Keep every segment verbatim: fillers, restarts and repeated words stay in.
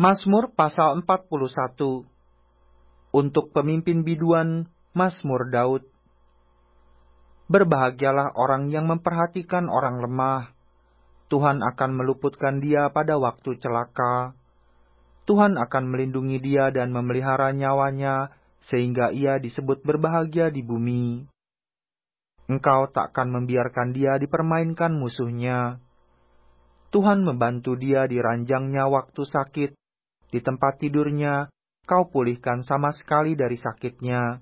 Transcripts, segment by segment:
Mazmur pasal empat puluh satu. Untuk pemimpin biduan, Mazmur Daud. Berbahagialah orang yang memperhatikan orang lemah. Tuhan akan meluputkan dia pada waktu celaka. Tuhan akan melindungi dia dan memelihara nyawanya, sehingga ia disebut berbahagia di bumi. Engkau takkan membiarkan dia dipermainkan musuhnya. Tuhan membantu dia di ranjangnya waktu sakit. Di tempat tidurnya, kau pulihkan sama sekali dari sakitnya.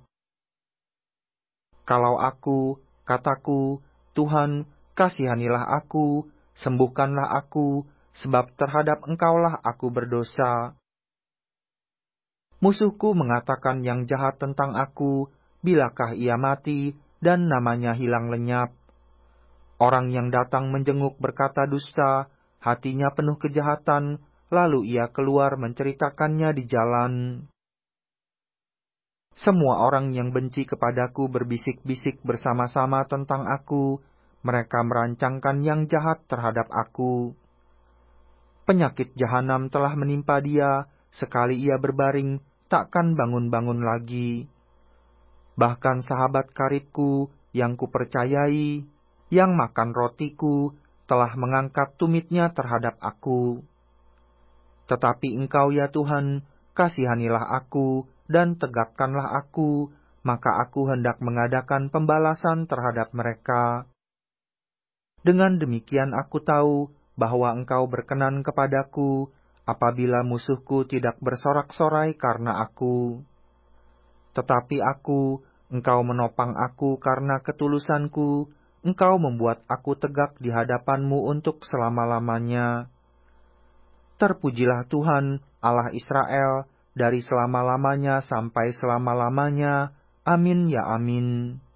Kalau aku, kataku, Tuhan, kasihanilah aku, sembuhkanlah aku, sebab terhadap Engkaulah aku berdosa. Musuhku mengatakan yang jahat tentang aku, bilakah ia mati, dan namanya hilang lenyap. Orang yang datang menjenguk berkata dusta, hatinya penuh kejahatan, lalu ia keluar menceritakannya di jalan. Semua orang yang benci kepadaku berbisik-bisik bersama-sama tentang aku, mereka merancangkan yang jahat terhadap aku. Penyakit jahanam telah menimpa dia, sekali ia berbaring, takkan bangun-bangun lagi. Bahkan sahabat karibku yang kupercayai, yang makan rotiku, telah mengangkat tumitnya terhadap aku. Tetapi Engkau ya Tuhan, kasihanilah aku, dan tegakkanlah aku, maka aku hendak mengadakan pembalasan terhadap mereka. Dengan demikian aku tahu bahwa Engkau berkenan kepadaku, apabila musuhku tidak bersorak-sorai karena aku. Tetapi aku, Engkau menopang aku karena ketulusanku, Engkau membuat aku tegak di hadapan-Mu untuk selama-lamanya. Terpujilah Tuhan, Allah Israel, dari selama-lamanya sampai selama-lamanya. Amin ya amin.